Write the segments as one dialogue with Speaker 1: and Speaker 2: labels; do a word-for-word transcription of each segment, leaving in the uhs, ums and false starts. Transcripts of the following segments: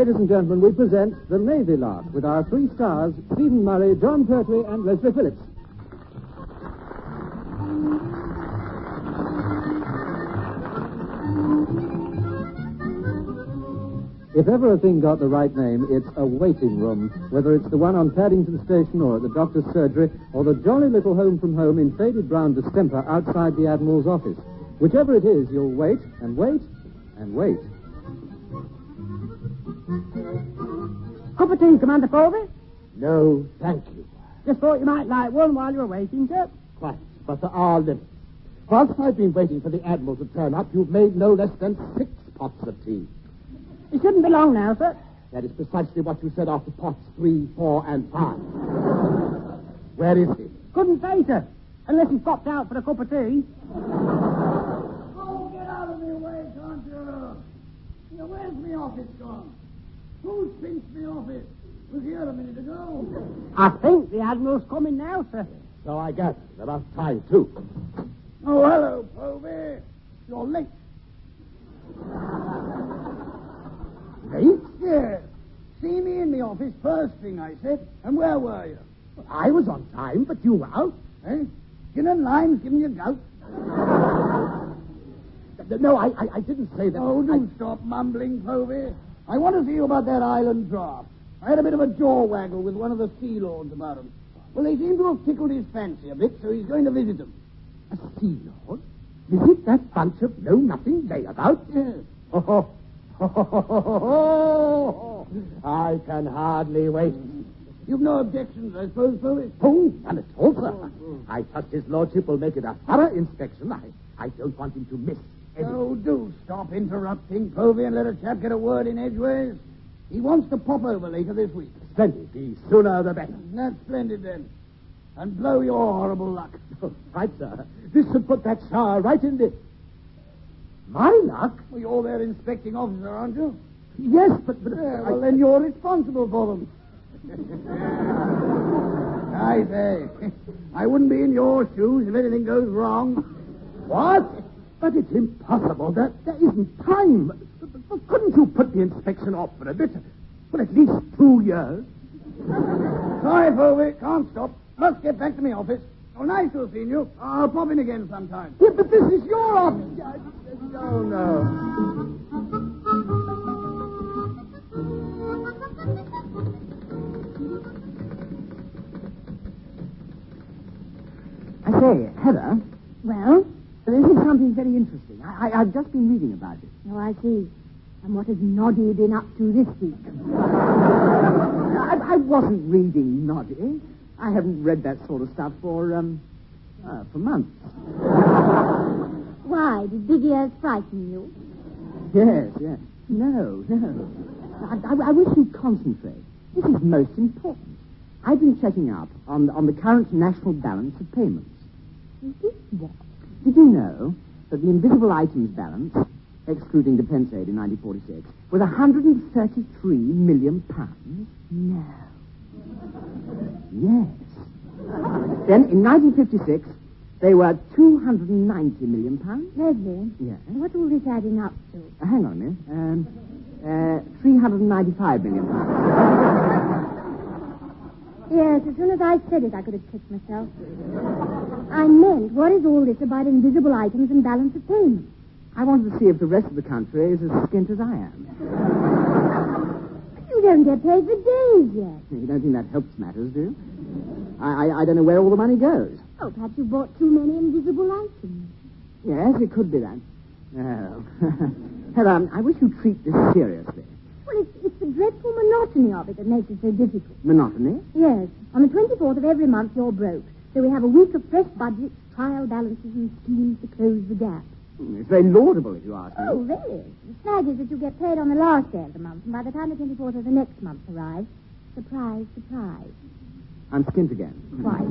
Speaker 1: ladies and gentlemen, we present The Navy Lark with our three stars, Stephen Murray, John Pertwee, and Leslie Phillips. If ever a thing got the right name, it's a waiting room. Whether it's the one on Paddington Station or at the doctor's surgery or the jolly little home from home in faded brown distemper outside the Admiral's office. Whichever it is, you'll wait and wait and wait.
Speaker 2: Cup of tea, Commander Colby?
Speaker 3: No, thank you.
Speaker 2: Just thought you might like one while you were waiting, sir.
Speaker 3: Quite, but there are limits. Whilst I've been waiting for the Admiral to turn up, you've made no less than six pots of tea.
Speaker 2: It shouldn't be long now, sir.
Speaker 3: That is precisely what you said after pots three, four, and five. Where is he?
Speaker 2: Couldn't say, sir. Unless he's popped out for a cup of tea.
Speaker 4: Oh, get out of my way, can't you? You know, where's my office gone? Who's pinched me office? Was here a minute ago.
Speaker 2: I think the Admiral's coming now, sir.
Speaker 3: So I gather. About time, too.
Speaker 4: Oh, hello, Povey. You're late.
Speaker 3: Late?
Speaker 4: Yes. See me in the office first thing, I said. And where were you?
Speaker 3: I was on time, but you were out.
Speaker 4: Eh? Gin and lime's giving you gout.
Speaker 3: No, I, I, I didn't say that.
Speaker 4: Oh, do
Speaker 3: I...
Speaker 4: stop mumbling, Povey. I want to see you about that island draft. I had a bit of a jaw waggle with one of the sea lords about him. Well, they seem to have tickled his fancy a bit, so he's going to visit them.
Speaker 3: A sea lord? Visit that bunch of know-nothing layabouts?
Speaker 4: Yes.
Speaker 3: Oh, oh, oh, oh, oh, oh. I can hardly wait.
Speaker 4: You've no objections, I suppose, Povey?
Speaker 3: Oh, none at all, sir. Oh, oh. I trust his lordship will make it a thorough inspection. I, I don't want him to miss anything.
Speaker 4: Oh, do stop interrupting, Povey, and let a chap get a word in edgeways. He wants to pop over later this week.
Speaker 3: Splendid. The sooner the better.
Speaker 4: That's splendid, then. And blow your horrible luck.
Speaker 3: Oh, right, sir. This should put that shower right in the... My luck?
Speaker 4: Well, you're their inspecting officer, aren't you?
Speaker 3: Yes, but... but
Speaker 4: yeah,
Speaker 3: I...
Speaker 4: well, then you're responsible for them. I say, I wouldn't be in your shoes if anything goes wrong.
Speaker 3: What? But it's impossible. There, there isn't time. But, but couldn't you put the inspection off for a bit? Well, at least two years.
Speaker 4: Sorry, Povey. Can't stop. Must get back to my office. Oh, nice to have seen you. I'll pop in again sometime.
Speaker 3: Yeah, but this is your office. Oh, no.
Speaker 1: I say, Heather.
Speaker 2: Well?
Speaker 1: This is something very interesting. I, I, I've just been reading about it.
Speaker 2: Oh, I see. And what has Noddy been up to this week?
Speaker 1: I, I wasn't reading Noddy. I haven't read that sort of stuff for, um, uh, for months.
Speaker 2: Why? Did big ears frighten you?
Speaker 1: Yes, yes. No, no. I, I, I wish you'd concentrate. This is most important. I've been checking up on, on the current national balance of payments.
Speaker 2: Is this what?
Speaker 1: Did you know that the invisible items balance, excluding defense aid in nineteen forty-six, was one hundred thirty-three million pounds?
Speaker 2: No.
Speaker 1: Yes. Then, in nineteen fifty-six, they were two hundred ninety million pounds.
Speaker 2: Leslie?
Speaker 1: Yes.
Speaker 2: What's all this adding up to?
Speaker 1: Uh, hang on a minute. Um, uh, three hundred ninety-five million pounds.
Speaker 2: Yes, as soon as I said it, I could have kicked myself. I meant, what is all this about invisible items and balance of payments?
Speaker 1: I wanted to see if the rest of the country is as skint as I am.
Speaker 2: You don't get paid for days yet.
Speaker 1: You don't think that helps matters, do you? I, I, I don't know where all the money goes.
Speaker 2: Oh, perhaps you bought too many invisible items.
Speaker 1: Yes, it could be that. Oh. Heather, I wish you'd treat this seriously.
Speaker 2: Well, it's, it's the dreadful monotony of it that makes it so difficult.
Speaker 1: Monotony?
Speaker 2: Yes. On the twenty-fourth of every month, you're broke. So we have a week of fresh budgets, trial balances, and schemes to close the gap.
Speaker 1: Mm, it's very laudable, if you ask me.
Speaker 2: Oh, really? The snag is that you get paid on the last day of the month, and by the time the twenty-fourth of the next month arrives, surprise, surprise.
Speaker 1: I'm skint again.
Speaker 2: Quite.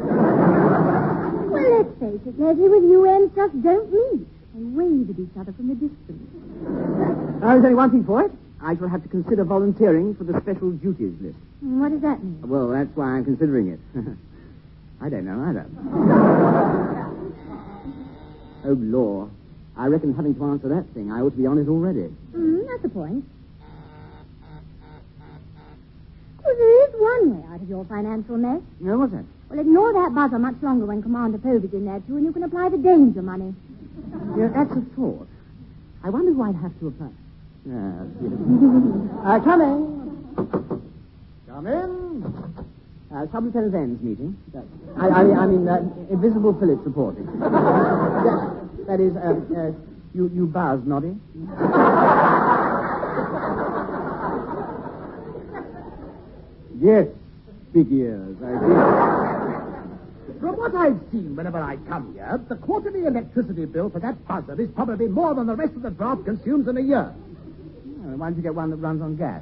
Speaker 2: Well, let's face it, Leslie, with you ends just don't meet. They wave at each other from a distance.
Speaker 1: Uh, there's only one thing for it. I shall have to consider volunteering for the special duties list.
Speaker 2: And what does that mean?
Speaker 1: Well, that's why I'm considering it. I don't know either. Oh, law. I reckon having to answer that thing, I ought to be on it already.
Speaker 2: Mm, that's the point. one way out of your financial mess.
Speaker 5: No, what's that?
Speaker 2: Well, ignore that buzzer much longer when Commander Povey's in there, too, and you can apply the danger money.
Speaker 5: Yeah, that's a thought. I wonder who I'd have to apply. Ah, beautiful. uh, come in.
Speaker 3: Come in.
Speaker 5: Uh, Sublieutenant N's meeting. Uh, I, I, I mean, uh, Invisible Phillips reporting. that, that is, um, uh, you, you buzz, Noddy.
Speaker 3: Yes, big ears, I did. From what I've seen whenever I come here, the quarterly electricity bill for that buzzer is probably more than the rest of the draft consumes in a year.
Speaker 5: Oh, why don't you get one that runs on gas?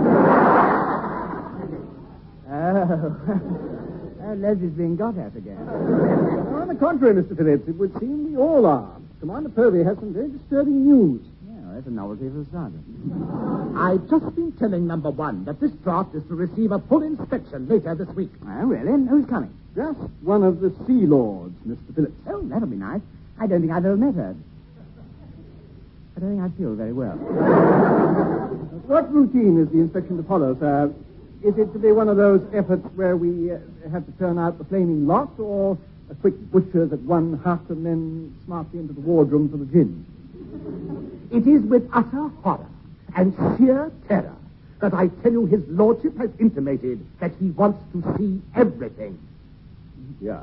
Speaker 5: oh. uh, Leslie's being got at again.
Speaker 1: Well, on the contrary, Mister Phillips, it would seem we all are. Commander Povey has some very disturbing news.
Speaker 5: Yeah, that's a novelty for the sergeant.
Speaker 3: I've just been telling number one that this draft is to receive a full inspection later this week.
Speaker 5: Oh, really? Who's coming?
Speaker 1: Just one of the Sea Lords, Mister Phillips.
Speaker 5: Oh, that'll be nice. I don't think I've ever met her. I don't think I feel very well.
Speaker 1: What routine is the inspection to follow, sir? Is it to be one of those efforts where we uh, have to turn out the flaming lot, or a quick butcher's at one hut and then smartly into the wardroom for the gin?
Speaker 3: It is with utter horror and sheer terror that I tell you his lordship has intimated that he wants to see everything.
Speaker 1: Yes.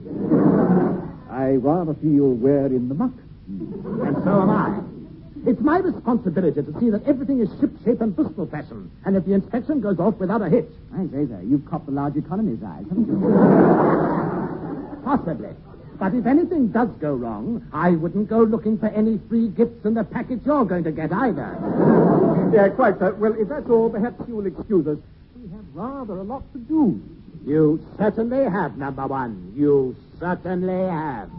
Speaker 1: I rather feel we're in the muck.
Speaker 3: And so am I. It's my responsibility to see that everything is ship-shape and Bristol fashion, and if the inspection goes off without a hitch.
Speaker 5: I say so. You've copped the large economy's eyes, haven't you?
Speaker 3: Possibly. But if anything does go wrong, I wouldn't go looking for any free gifts in the package you're going to get either.
Speaker 1: Yeah, quite, sir. Well, if that's all, perhaps you'll excuse us. We have rather a lot to do.
Speaker 3: You certainly have, number one. You certainly have.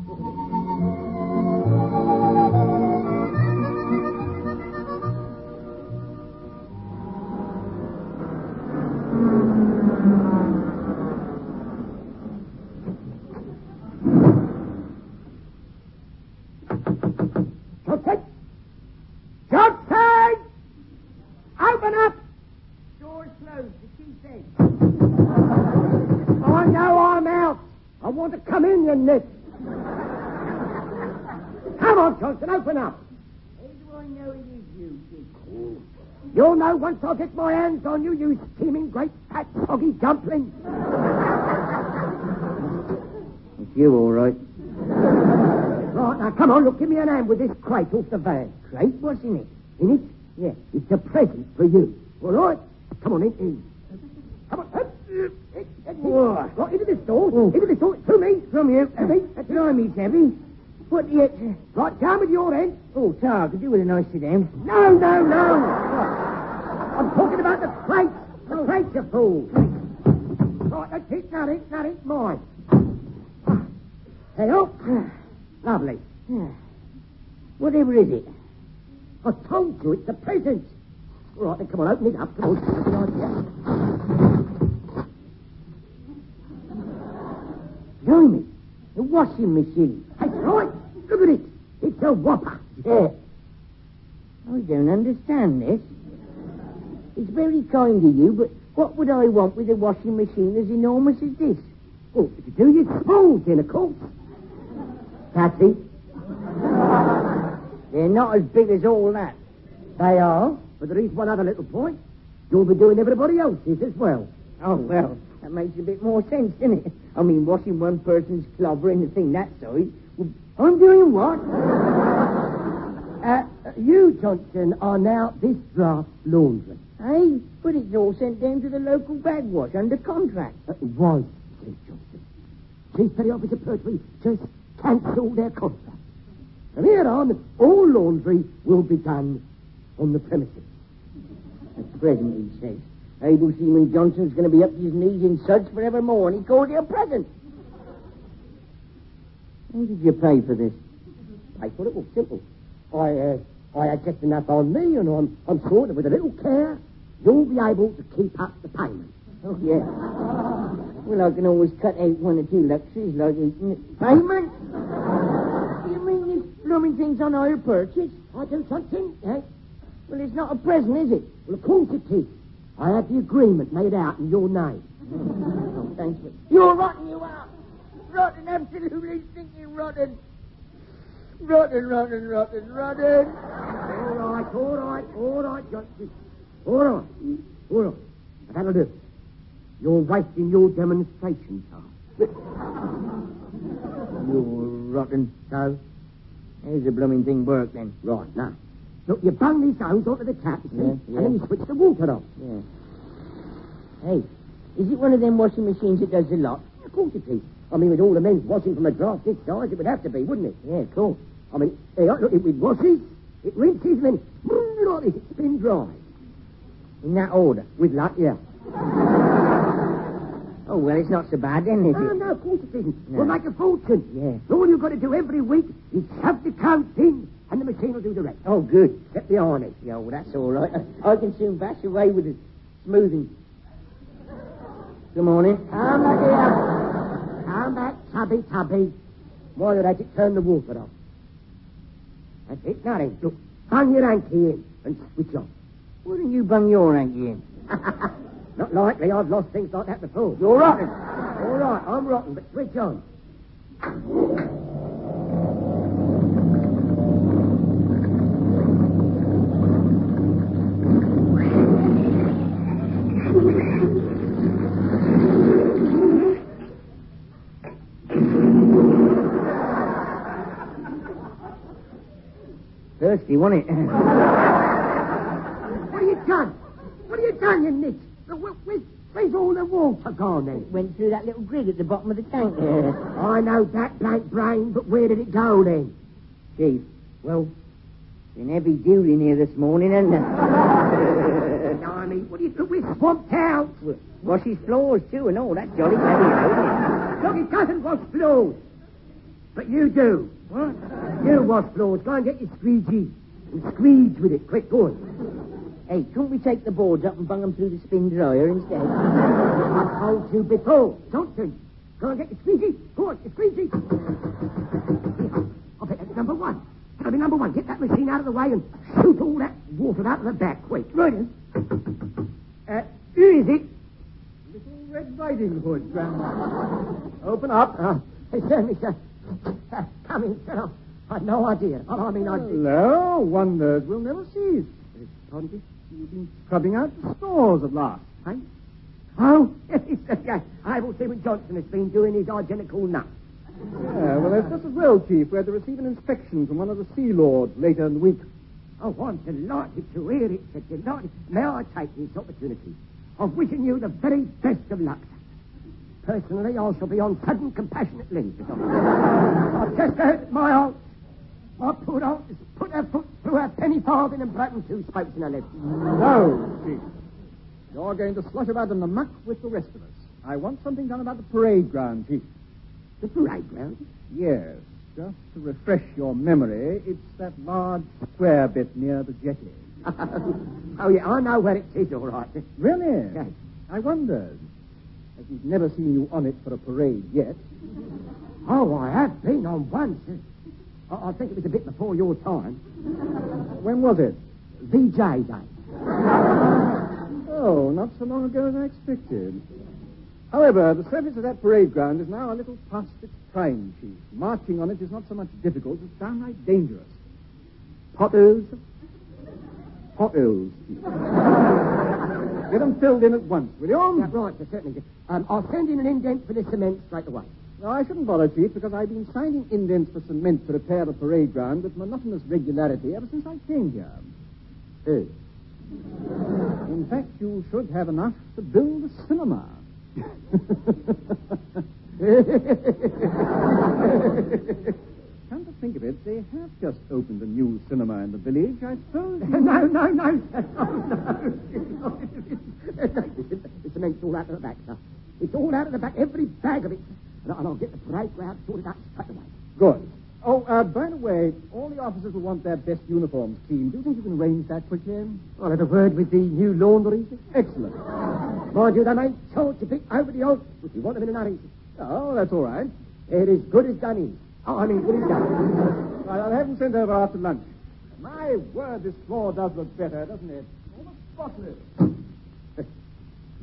Speaker 3: Johnson! Johnson! Open up!
Speaker 5: Door's closed. The key safe.
Speaker 3: Oh, no, I'm out. I want to come in, you nit. Come on, Johnson, open up.
Speaker 5: How do I know it is you, Dick?
Speaker 3: You'll know once I get my hands on you, you steaming great fat soggy dumpling.
Speaker 5: It's you, all right.
Speaker 3: Right, now, come on, look, give me an hand with this crate off the van.
Speaker 5: Crate? What's in it?
Speaker 3: In it?
Speaker 5: Yeah.
Speaker 3: It's a present for you. All right? Come on, in. in. Come on. Up.
Speaker 5: Whoa.
Speaker 3: Right, into this door. Oh. Into this door. To me.
Speaker 5: From you.
Speaker 3: To me. That's
Speaker 5: From me, Debbie. What do you...
Speaker 3: Right, down with your end.
Speaker 5: Oh, Tar, could you with a nice sit down?
Speaker 3: No, no, no. I'm talking about the crate. The oh. crate, you fool. Right, that's it. That ain't, that ain't mine. Hey, oh. Lovely.
Speaker 5: Whatever is it?
Speaker 3: I told you it's a present. All right, then come on, open it up. Come on, have an idea.
Speaker 5: Blimey, a washing machine.
Speaker 3: That's right. Look at it. It's a whopper.
Speaker 5: Yeah. I don't understand this. It's very kind of you, but what would I want with a washing machine as enormous as this?
Speaker 3: Well, if you do, you're small, then, of course.
Speaker 5: Patsy? They're not as big as all that.
Speaker 3: They are, but there is one other little point. You'll be doing everybody else's as well.
Speaker 5: Oh, well, that makes a bit more sense, doesn't it? I mean, washing one person's clobber in a thing that size. Well,
Speaker 3: I'm doing what? uh, you, Johnson, are now this draft laundry.
Speaker 5: Hey, but it's all sent down to the local bag wash under contract.
Speaker 3: Uh, it was, said Johnson. Chief Petty Officer Pertwee just cancelled their contract. From here on, all laundry will be done on the premises.
Speaker 5: At present, he says. Able Seaman Johnson's going to be up to his knees in suds forevermore, and he called it a present. How did you pay for this?
Speaker 3: I thought it was simple. I, uh, I had just enough on me, and I'm, I'm sure that with a little care, you'll be able to keep up the payment.
Speaker 5: Oh, yeah. Well, I can always cut out one or two luxuries, like eating it. Payment? You mean this blooming thing's on hire purchase?
Speaker 3: I do something, eh?
Speaker 5: Well, it's not a present, is it?
Speaker 3: Well, of course it is.
Speaker 5: I had the agreement made out in your name. Oh, thanks for... You're rotten, you are. Rotten, absolutely stinking rotten. Rotten, rotten, rotten, rotten. All right, all right, all right, Johnson. All right, all right. That'll do. You're wasting your demonstration time. You're rotten, so... Here's the blooming thing work, then. Right, now. Look, you bung these hose onto the tap, you see, yeah, yeah. and then you switch the water off. Yeah. Hey, is it one of them washing machines that does a lot? Of course it is. I mean, with all the men's washing from a draft this size, it would have to be, wouldn't it? Yeah, of course. I mean, hey, look, it washes, it rinses, and then like this, it spin dries. In that order? With luck, yeah. Oh, well, it's not so bad, then, is no, it? No, no, of course it isn't. No. We'll make a fortune. Yeah. All you've got to do every week is shove the coats in, and the machine will do the rest. Oh, good. Except the ironing. Yeah, well, that's all right. I can soon bash away with the smoothing. Good morning. Come back here. Come back, tubby, tubby. While you're at it, turn the water off. That's it. Now then, look, bung your hanky in and switch on. Why didn't you bung your hanky in? Not likely. I've lost things like that before. You're rotten. All right, I'm rotten, but switch on. Thirsty, wasn't it? What have you done? What have you done, you nit? Where, where, where's all the water gone, then? It went through that little grid at the bottom of the tank there. I know that, blank brain, but where did it go, then? Chief, well, been heavy duty in here this morning, hasn't it? No, I mean, what do you think? We're swamped out. Well, washes floors, too, and all. That's jolly heavy, isn't it? Look, it doesn't wash floors. But you do. What? You wash floors. Go and get your squeegee. And squeeze with it. Quick, go on. Hey, couldn't we take the boards up and bung them through the spin dryer instead? I told you before. Johnson, go and get your squeegee. Go on, your squeegee. I'll bet that's number one. That'll be number one. Get that machine out of the way and shoot all that water out of the back. Quick. Right. Uh, who is it?
Speaker 3: Little Red Riding Hood, Grandma. Open up.
Speaker 5: Uh, hey, sir, mister. Uh, come in, sir. I've no idea. I, I mean, I...
Speaker 3: Hello, wonders will never cease.
Speaker 5: Pardon?
Speaker 3: You've been scrubbing out the stores at last, eh?
Speaker 5: Oh, yes. I've all seen what Johnson has been doing his identical nut.
Speaker 3: Yeah, well, that's just as well, Chief. We had to receive an inspection from one of the Sea Lords later in the week.
Speaker 5: Oh, I'm delighted to hear it, sir. Delighted. May I take this opportunity of wishing you the very best of luck, sir. Personally, I shall be on sudden compassionate leave. I've just heard my aunt, my poor aunt, has put her foot through her penny farthing and broken two spokes in her leg.
Speaker 3: No, Chief. You're going to slush about in the muck with the rest of us. I want something done about the parade ground, Chief.
Speaker 5: The parade ground?
Speaker 3: Yes. Just to refresh your memory, it's that large square bit near the jetty.
Speaker 5: Oh, yeah, I know where it is, all right.
Speaker 3: Really?
Speaker 5: Yes.
Speaker 3: I wondered. As we've never seen you on it for a parade yet.
Speaker 5: Oh, I have been on once. I, I think it was a bit before your time.
Speaker 3: When was it?
Speaker 5: V J Day.
Speaker 3: Oh, not so long ago as I expected. However, the surface of that parade ground is now a little past its prime, Chief. Marching on it is not so much difficult, it's downright dangerous. Potholes? Potholes, Chief. Get them filled in at once, will you?
Speaker 5: Yeah, right, sir, certainly. Um, I'll send in an indent for the cement straight away.
Speaker 3: No, I shouldn't bother, Chief, because I've been signing indents for cement to repair the parade ground with monotonous regularity ever since I came here.
Speaker 5: Oh.
Speaker 3: In fact, you should have enough to build a cinema. Come to think of it, they have just opened a new cinema in the village. I suppose. You...
Speaker 5: no, no, no, sir. Oh, no. The cement's all out of the back, sir. It's all out of the back, every bag of it. And I'll get the parade ground sorted out straight away.
Speaker 3: Good. Oh, uh, by the way, all the officers will want their best uniforms cleaned. Do you think you can arrange that quickly?
Speaker 5: I'll have a word with the new laundry.
Speaker 3: Excellent.
Speaker 5: Mind you, they may charge a bit over the odds if you want them in an hurry.
Speaker 3: Oh, that's all right.
Speaker 5: It is good as done is. Oh, I mean, good as done.
Speaker 3: Right, I'll have them sent over after lunch. My word, this floor does look better, doesn't it? Almost spotless.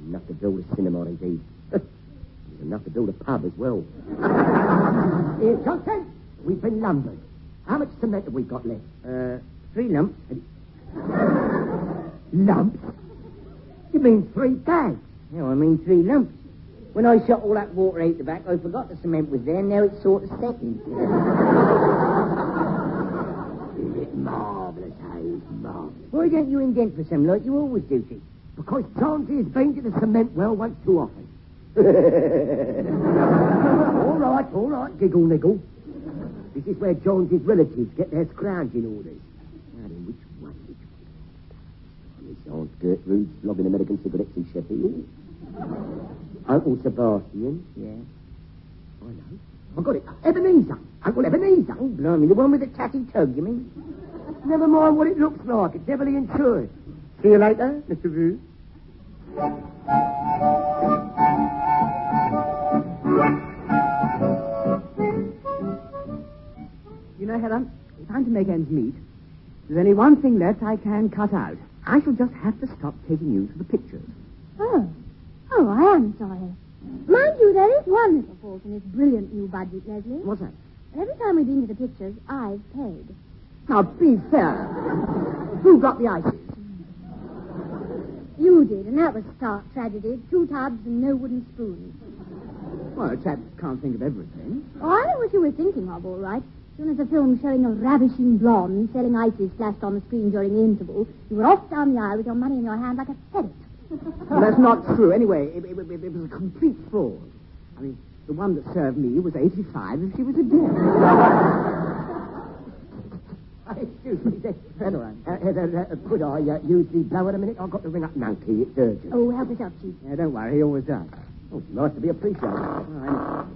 Speaker 5: Enough to build a cinema, indeed. Enough to build a pub as well. Here, Johnson, we've been lumbered. How much cement have we got left? Uh, three lumps. Lumps? You mean three bags?
Speaker 6: No, I mean three lumps. When I shot all that water out the back, I forgot the cement was there, and now it's sort of setting.
Speaker 5: Is it marvellous, eh? Marvellous.
Speaker 6: Why don't you indent for some like you always do, Chief?
Speaker 5: Because Johnsy has been to the cement well once too often. all right, all right, giggle niggle. This is where Jonesy's relatives get their scrounging orders. Now then, which one, which one? Miss Aunt Gertrude slogging American cigarettes in Sheffield. Uncle Sebastian.
Speaker 6: Yeah.
Speaker 5: I know. I've got it. Ebenezer. Uncle Ebenezer.
Speaker 6: Oh, blimey, the one with the tatty tug, you mean?
Speaker 5: Never mind what it looks like. It's heavily insured. See you later, Mister Vu.
Speaker 7: You know, Helen, if I'm to make ends meet, there's only one thing left I can cut out. I shall just have to stop taking you to the pictures.
Speaker 2: Oh. Oh, I am sorry. Mind you, there is one little fault in this brilliant new budget, Leslie.
Speaker 7: What's that?
Speaker 2: Every time we've been to the pictures, I've paid.
Speaker 7: Now, be fair. Who got the ices?
Speaker 2: You did, and that was stark tragedy. Two tubs and no wooden spoons.
Speaker 7: Well, a chap can't think of everything.
Speaker 2: Oh, I know what you were thinking of, all right. As soon as the film showing a ravishing blonde selling ices flashed on the screen during the interval, you were off down the aisle with your money in your hand like a ferret.
Speaker 7: Well, that's not true. Anyway, it, it, it, it was a complete fraud. I mean, the one that served me was eighty-five if she was a dead.
Speaker 5: Excuse me, that's all right. Uh, uh, uh, could I uh, use the blower a minute? I've got to ring up Nunky. It's urgent.
Speaker 2: Oh, help us out, Chief.
Speaker 7: Yeah, don't worry. He always does.
Speaker 5: Oh, it's nice to be appreciated.
Speaker 7: Oh,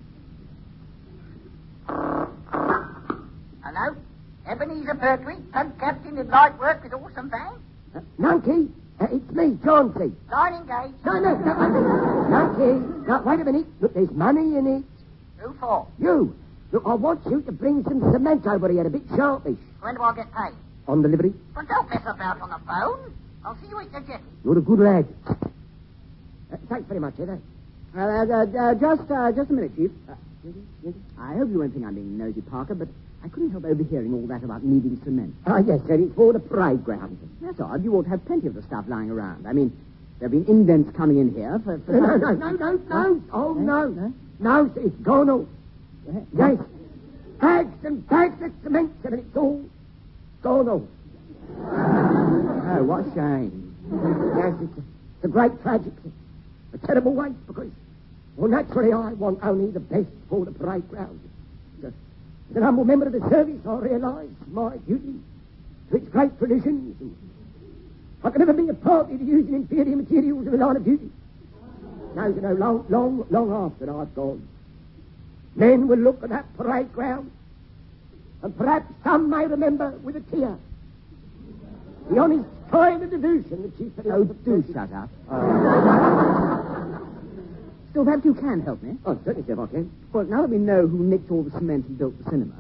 Speaker 8: Hello? Ebenezer Berkeley, Tug Captain of Light Work with Awesome Van?
Speaker 5: Uh, Nunky, uh, it's me, Johnsy.
Speaker 8: Line engaged.
Speaker 5: No, no, no, no. Nunky, no, wait a minute. Look, there's money in it.
Speaker 8: Who for?
Speaker 5: You. Look, I want you to bring some cement over here, a bit sharpish.
Speaker 8: When do I get paid?
Speaker 5: On delivery.
Speaker 8: Well, don't mess about on the phone. I'll see you at the jetty.
Speaker 5: You're a good lad. Uh, thanks very much, Heather.
Speaker 7: Uh, uh, uh, just, uh, just a minute, Chief. Uh, I hope you won't think I'm being nosy, Parker, but I couldn't help overhearing all that about needing cement.
Speaker 5: Ah, yes, sir. It's for the parade ground.
Speaker 7: That's odd. You ought to have plenty of the stuff lying around. I mean, there have been indents coming in here for... for
Speaker 5: no, no, no, no, no. Oh, no. No, no sir, it's gone all. Yes. Bags and bags of cement, sir, and it's all gone all.
Speaker 7: Oh, what a shame.
Speaker 5: Yes, it's a, it's a great tragedy. A terrible waste, because, well, naturally, I want only the best for the parade ground. As an humble member of the service, I realise my duty to its great traditions, and I can never be a party to using inferior materials in the line of duty. Now, you know, long, long, long after I've gone, men will look at that parade ground, and perhaps some may remember with a tear the honest time and devotion that Chief...
Speaker 7: Oh, do shut up. Uh... Still, perhaps you can help me.
Speaker 5: Oh, certainly, sir, I can.
Speaker 7: Well, now that we know who nicked all the cement and built the cinema,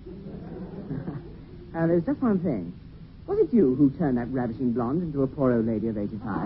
Speaker 7: uh, there's just one thing. Was it you who turned that ravishing blonde into a poor old lady of eighty-five?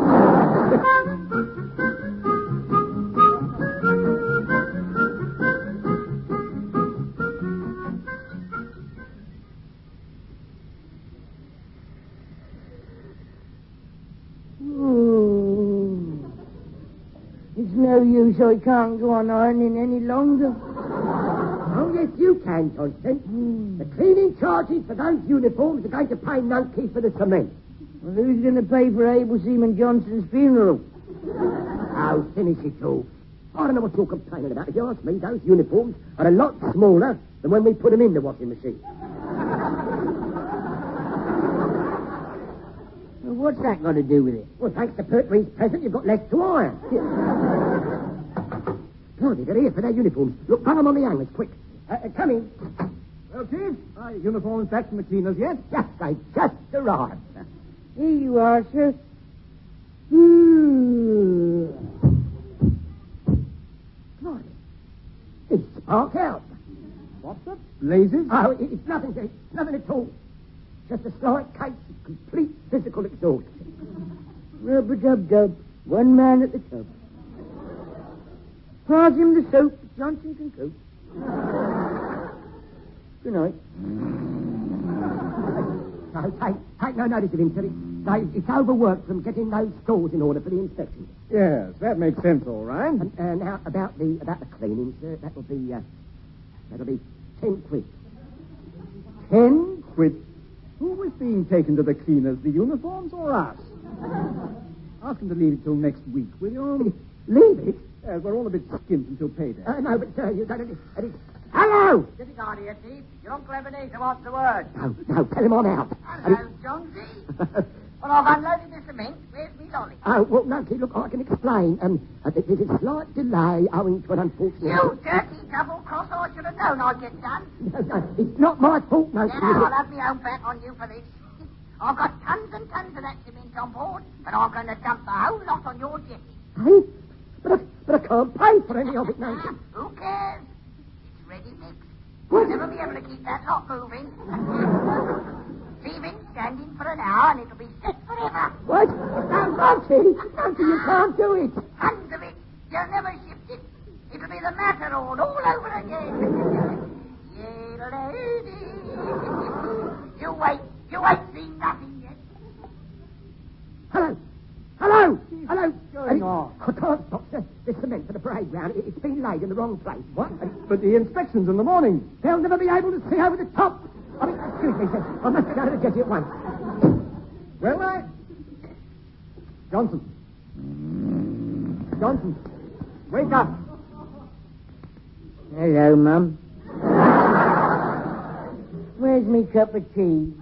Speaker 6: No use, I can't go on ironing any longer.
Speaker 5: Oh, yes, you can, Johnson. Mm. The cleaning charges for those uniforms are going to pay Nunky for the cement.
Speaker 6: Well, who's going to pay for Abel Seaman Johnson's funeral?
Speaker 5: Oh, finish it all. I don't know what you're complaining about. If you ask me, those uniforms are a lot smaller than when we put them in the washing machine.
Speaker 6: Well, what's that got to do with it?
Speaker 5: Well, thanks to Pertwee's present, you've got less to iron. Blimey, they're here for their uniforms. Look, bang them on the hangers, quick. Uh, uh, come in.
Speaker 3: Well, Chief, are your uniforms back from the cleaners yet?
Speaker 5: Just, they just arrived.
Speaker 6: Here you are, sir. Hmm.
Speaker 5: Blimey. It's spark out.
Speaker 3: What's that? Blazes?
Speaker 5: Oh, it, it's nothing, it's nothing at all. Just a slight case of complete physical exhaustion.
Speaker 6: Rub-a-dub-dub. One man at the top. Pass him the soap, Johnson can cope. Good night.
Speaker 5: No, take, take no notice of him, Teddy. No, it's overworked from getting those stores in order for the inspection.
Speaker 3: Yes, that makes sense, all right.
Speaker 5: And uh, now, about the about the cleaning, sir, that'll be, uh, that'll be ten quid.
Speaker 3: Ten quid? Who was being taken to the cleaners, the uniforms or us? Ask them to leave it till next week, will you?
Speaker 5: Leave it?
Speaker 3: Yes, we're all a bit skint until payday.
Speaker 5: Uh, no, but, sir, you don't... Uh, Hello!
Speaker 8: Getting on here, Chief. Your Uncle Ebenezer wants the word.
Speaker 5: No, no, tell him I'm out.
Speaker 8: Hello, Jonesy. Well, I've unloaded the cement. Where's me lolly?
Speaker 5: Oh, well, no, Kid, look, I can explain. Um, uh, there's a slight delay owing to an unfortunate...
Speaker 8: You dirty double-cross, I should have known I'd get done.
Speaker 5: No, no, it's not my fault, no.
Speaker 8: Yeah, I'll have my own back on you for this. I've got tons and tons of that cement on board, and I'm going to dump the whole lot on your jetty.
Speaker 5: Hey? But I, but I can't pay for any of it, no.
Speaker 8: Who cares? It's ready mixed. You'll never be able to keep that lot moving. Leave it standing for an hour, and it'll be set forever.
Speaker 5: What? No, Monty! Monty, you can't do it.
Speaker 8: Tons of it. You'll never shift it. It'll be the Matterhorn all over again. Yeah, lady. You wait. You ain't seen nothing yet.
Speaker 5: Hello. Hello. Hello.
Speaker 3: What's going on?
Speaker 5: I can't stop, sir. There's cement for the parade ground. It, it's been laid in the wrong place.
Speaker 3: What? But the inspection's in the morning.
Speaker 5: They'll never be able to see over the top. I mean, excuse me, sir. I must go to the jetty at once.
Speaker 3: Well, I... Johnson. Johnson. Wake up.
Speaker 6: Hello, Mum. Where's me cup of tea?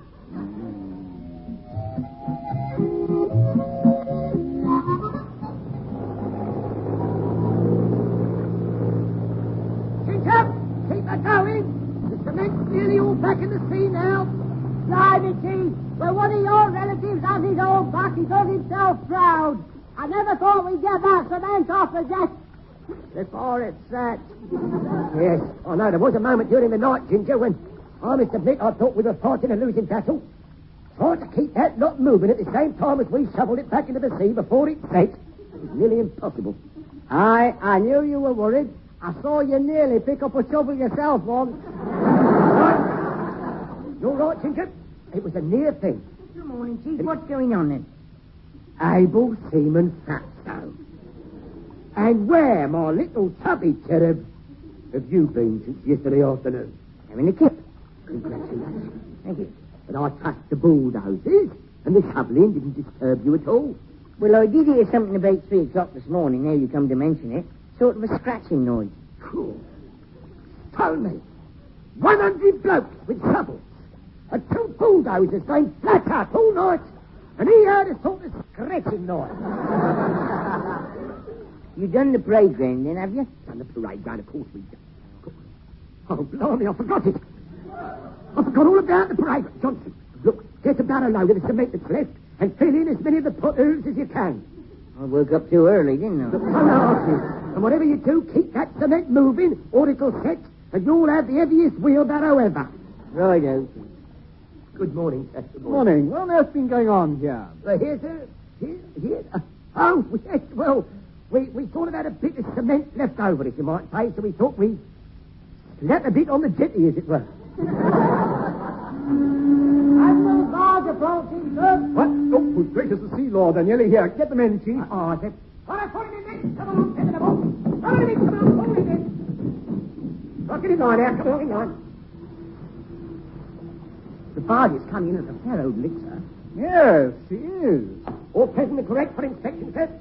Speaker 5: Keep up! Keep her going! The cement's nearly all back in the sea now. Blimey, Chief. Well, one of your relatives has his own back. He thought himself proud. I never thought we'd get that cement off the jet. Before it's set. Yes, I know. There was a moment during the night, Ginger, when I must admit I thought we were fighting a losing battle. Trying to keep that lot moving at the same time as we shoveled it back into the sea before it set was nearly impossible.
Speaker 7: I, I knew you were worried. I saw you nearly pick up a shovel yourself once.
Speaker 5: You're right, Ginger. It was a near thing.
Speaker 6: Good morning, Chief. What's going on then?
Speaker 5: Able Seaman Fatstone. And where, my little tubby cherub, have you been since yesterday afternoon?
Speaker 6: Having a kip.
Speaker 5: Congratulations.
Speaker 6: Thank you.
Speaker 5: But I touched the bulldozers, and the shoveling didn't disturb you at all.
Speaker 6: Well, I did hear something about three o'clock this morning, now you come to mention it. Sort of a scratching noise.
Speaker 5: Cool. Told me. One hundred blokes with shovels. And two bulldozers going flat out all night. And he heard a sort of scratching noise.
Speaker 6: You done the parade ground then, have you?
Speaker 5: Done the parade ground, of course we done. Oh, blimey, I forgot it. I forgot all about the parade. Johnson, look, get about a load of the cement that's left and fill in as many of the potholes as you can.
Speaker 6: I woke up too early, didn't I?
Speaker 5: Look, come on, and whatever you do, keep that cement moving, or it'll set, and you'll have the heaviest wheelbarrow ever.
Speaker 6: Righto.
Speaker 5: Good morning, sir. Good
Speaker 3: Morning. What on earth's been going on here?
Speaker 5: Well, here, sir. Here, here. Uh, oh, yes, well, we, we thought about a bit of cement left over, if you might say, so we thought we'd slap a bit on the jetty, as it were. Admiral Guard approaching, sir.
Speaker 3: What? Oh, good gracious, the Sea Lord, Daniele. Here, get the men, Chief.
Speaker 5: Oh, I said, all right, put him in next. Come on, get in the boat. Come on, in, come on, pull him in. Right, get in line now. Come on, in line. The barge is coming in as a fair old lick, sir.
Speaker 3: Yes, she is.
Speaker 5: All present and correct for inspection, sir.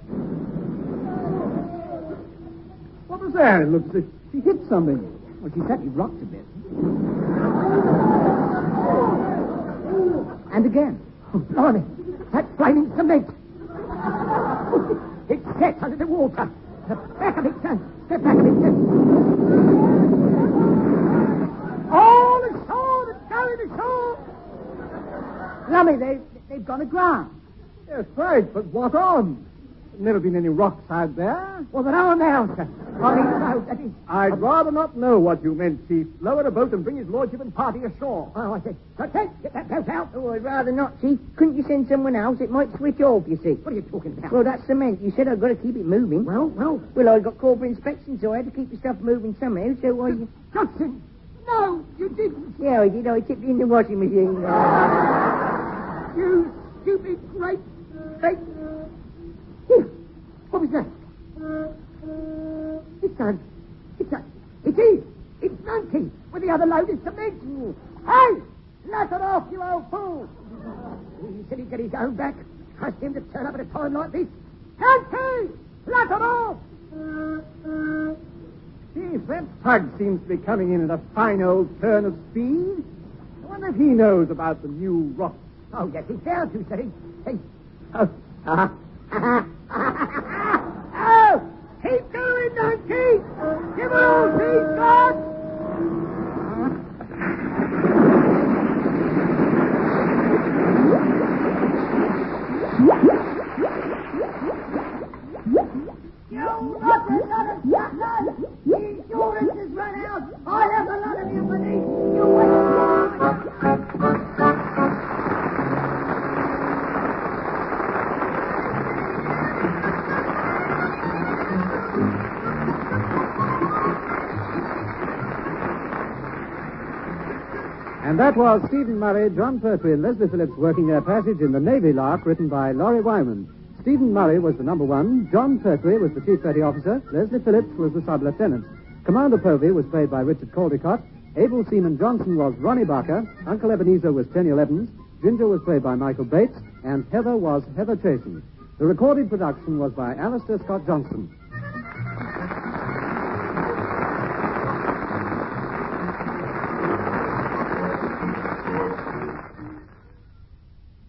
Speaker 3: What was that? It looks as if she hit something.
Speaker 5: Well, she certainly rocked a bit. And again. Oh, blimey. That's flaming cement. It's set under the water. The back of it, sir. The back of it, sir. All ashore! It's going ashore!
Speaker 7: Lummy, they, they've gone aground.
Speaker 3: Yes, right, but what on? never been any rocks out there.
Speaker 5: Well, there are now, sir. On each boat, that is.
Speaker 3: I'd rather not know what you meant, Chief. Lower a boat and bring his lordship and party ashore.
Speaker 5: Oh, I see. Okay, get that boat out.
Speaker 6: Oh, I'd rather not, Chief. Couldn't you send someone else? It might switch off, you see.
Speaker 5: What are you talking about?
Speaker 6: Well, that's cement. You said I've got to keep it moving.
Speaker 5: Well, well.
Speaker 6: Well, I got called for inspection, so I had to keep the stuff moving somehow, so I...
Speaker 5: Johnson! No, you didn't.
Speaker 6: Yeah, I did. I tipped it in the washing machine.
Speaker 5: You stupid great... Great... Here. What was that? It's done. It's done. It is. It's Monkey. With the other load is cement. Hey! Let it off, you old fool! He said he'd get his own back. Trust him to turn up at a time like this. Monkey! Let it off!
Speaker 3: Chief, that tug seems to be coming in at a fine old turn of speed. I wonder if he knows about the new rocks.
Speaker 5: Oh, yes, he's down to, said he. Hey. Oh. Uh-huh. Oh! Keep going, Monkey! Give her all she's got!
Speaker 8: You rotten lot of suckers! The insurance has run out! I'll have a lot of you for these! You wait!
Speaker 1: And that was Stephen Murray, John Pertwee, and Leslie Phillips working their passage in The Navy Lark, written by Laurie Wyman. Stephen Murray was the number one, John Pertwee was the chief petty officer, Leslie Phillips was the sub-lieutenant. Commander Povey was played by Richard Caldecott, Able Seaman Johnson was Ronnie Barker, Uncle Ebenezer was Tenniel Evans, Ginger was played by Michael Bates, and Heather was Heather Chasen. The recorded production was by Alistair Scott Johnson.